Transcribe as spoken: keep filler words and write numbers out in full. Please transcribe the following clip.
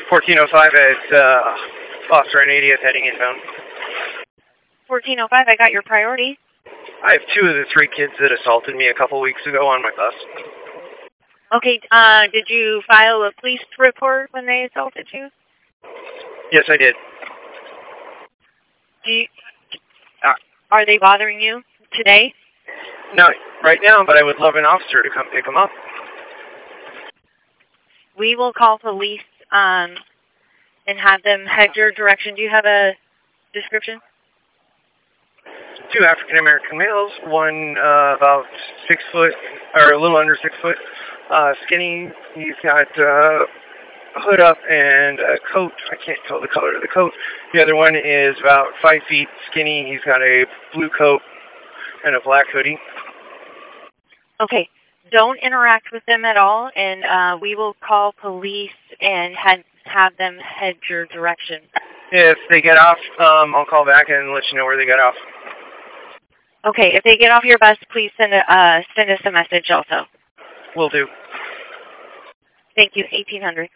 fourteen oh five at uh, Foster and eightieth heading inbound. fourteen oh five, I got your priority. I have two of the three kids that assaulted me a couple weeks ago on my bus. Okay, uh, did you file a police report when they assaulted you? Yes, I did. Do you, are, are they bothering you today? No, right now, but I would love an officer to come pick them up. We will call police um, and have them head your direction. Do you have a description? Two African-American males, one uh, about six foot, or a little under six foot, uh, skinny. He's got uh, a hood up and a coat. I can't tell the color of the coat. The other one is about five feet, skinny. He's got a blue coat and a black hoodie. Okay. Don't interact with them at all, and uh, we will call police and head, have them head your direction. If they get off, um, I'll call back and let you know where they get off. Okay, if they get off your bus, please send a, uh, send us a message also. Will do. Thank you, eighteen hundred.